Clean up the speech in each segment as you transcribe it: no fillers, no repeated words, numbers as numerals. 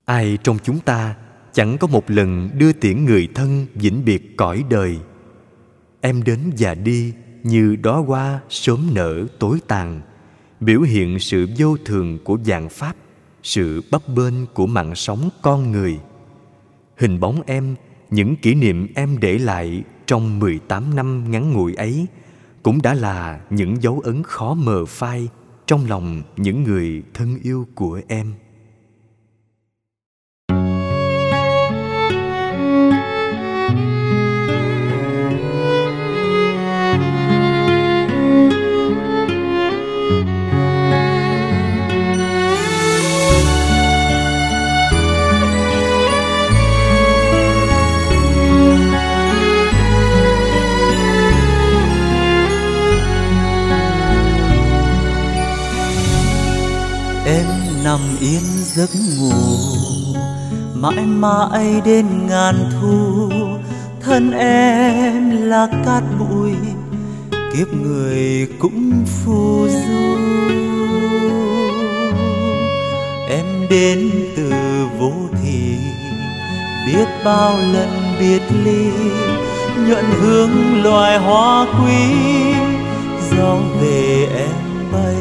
Ai trong chúng ta chẳng có một lần đưa tiễn người thân vĩnh biệt cõi đời. Em đến và đi như đóa hoa sớm nở tối tàn, biểu hiện sự vô thường của vạn pháp, sự bấp bênh của mạng sống con người. Hình bóng em, những kỷ niệm em để lại trong 18 năm ngắn ngủi ấy cũng đã là những dấu ấn khó mờ phai trong lòng những người thân yêu của em. Em nằm yên giấc ngủ, mãi mãi đến ngàn thu. Thân em là cát bụi, kiếp người cũng phù du. Em đến từ vô thị, biết bao lần biệt ly, nhuận hương loài hoa quý, gió về em bay.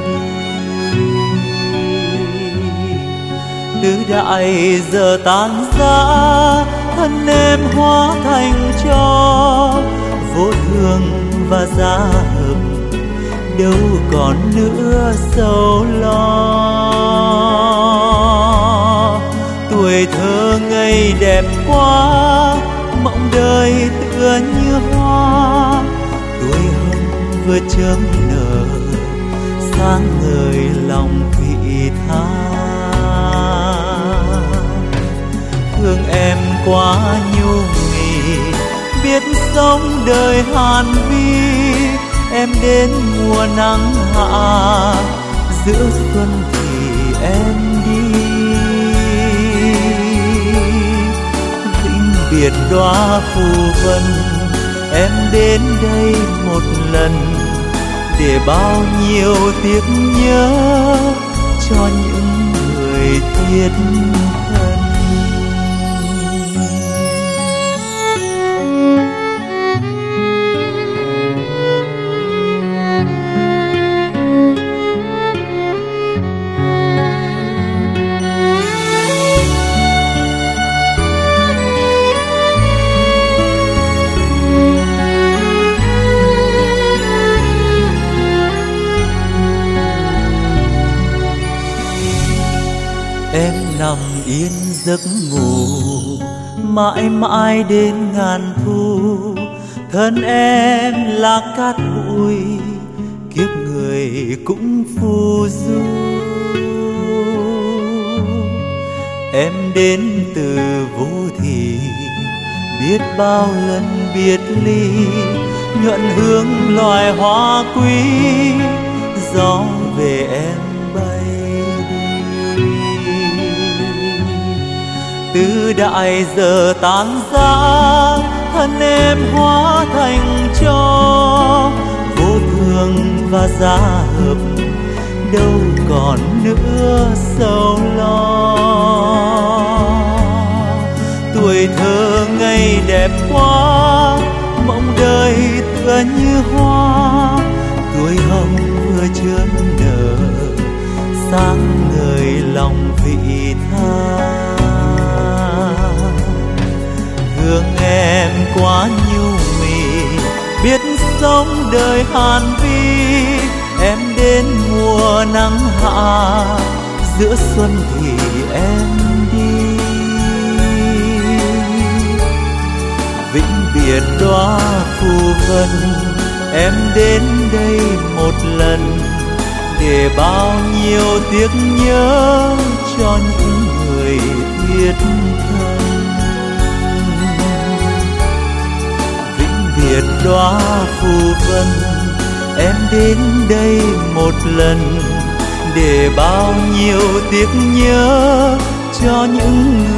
Tứ đại giờ tan ra, thân em hóa thành tro. Vô thường và gia hợp, đâu còn nữa sầu lo. Tuổi thơ ngây đẹp quá, mộng đời tựa như hoa. Tuổi hồng vừa chớm nở, sáng ngời lòng vị tha. Thương em quá nhu mì, biết sống đời hàn vi. Em đến mùa nắng hạ, giữa xuân thì em đi. Vĩnh biệt đóa phù vân, em đến đây một lần, để bao nhiêu tiếc nhớ cho những người thiết thân. Em nằm yên giấc ngủ, mãi mãi đến ngàn thu. Thân em là cát bụi, kiếp người cũng phù du. Em đến từ vô thị, biết bao lần biệt ly, nhuận hương loài hoa quý, gió về em bay. Tứ đại giờ tan ra, thân em hóa thành tro. Vô thường và gia hợp, đâu còn nữa sầu lo. Tuổi thơ ngây đẹp quá, mộng đời tựa như hoa. Tuổi hồng vừa chớm nở, sáng ngời lòng vị tha. Thương em quá nhu mì, biết sống đời hàn vi. Em đến mùa nắng hạ, giữa xuân thì em đi. Vĩnh biệt đóa phù vân, em đến đây một lần, để bao nhiêu tiếc nhớ cho những người thiết thân. Biệt đóa phù vân, em đến đây một lần, để bao nhiêu tiếc nhớ cho những